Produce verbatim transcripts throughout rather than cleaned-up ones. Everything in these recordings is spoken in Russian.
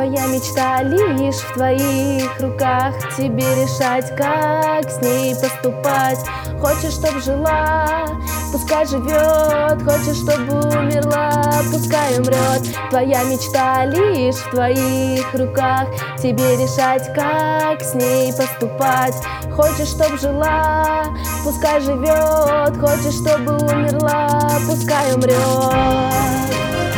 Твоя мечта лишь в твоих руках. Тебе решать, как с ней поступать. Хочешь, чтоб жила, пускай живет. Хочешь, чтобы умерла, пускай умрет. Твоя мечта лишь в твоих руках. Тебе решать, как с ней поступать. Хочешь, чтоб жила, пускай живет. Хочешь, чтобы умерла, пускай умрет.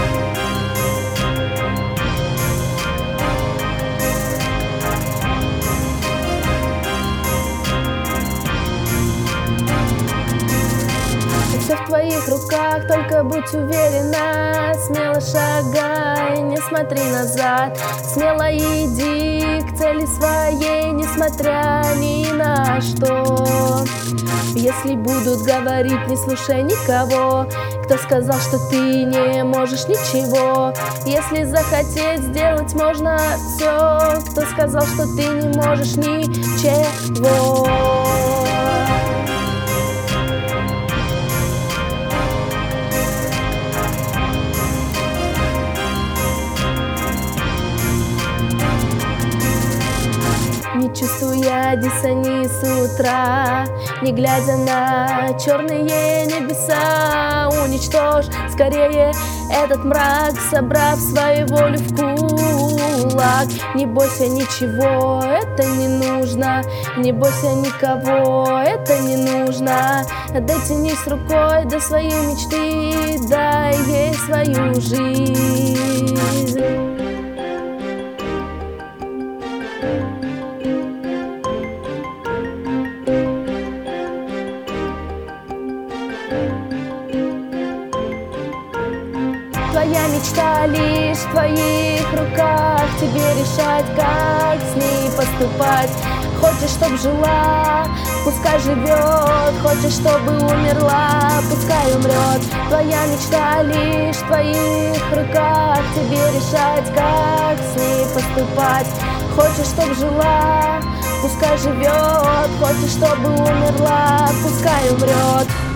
Все в твоих руках, только будь уверена. Смело шагай, не смотри назад. Смело иди к цели своей, несмотря ни на что. Если будут говорить, не слушай никого, кто сказал, что ты не можешь ничего. Если захотеть, сделать можно все. Кто сказал, что ты не можешь ничего. Не чувствуя диссонанс с утра, не глядя на черные небеса, уничтожь скорее этот мрак, собрав свою волю в кулак. Не бойся ничего, это не нужно. Не бойся никого, это не нужно. Дотянись рукой до своей мечты, дай ей свою жизнь. Твоя мечта лишь в твоих руках. Тебе решать, как с ней поступать. Хочешь, чтоб жила, пускай живет. Хочешь, чтобы умерла, пускай умрет. Твоя мечта лишь в твоих руках. Тебе решать, как с ней поступать. Хочешь, чтоб жила, пускай живет. Хочешь, чтобы умерла, пускай умрет.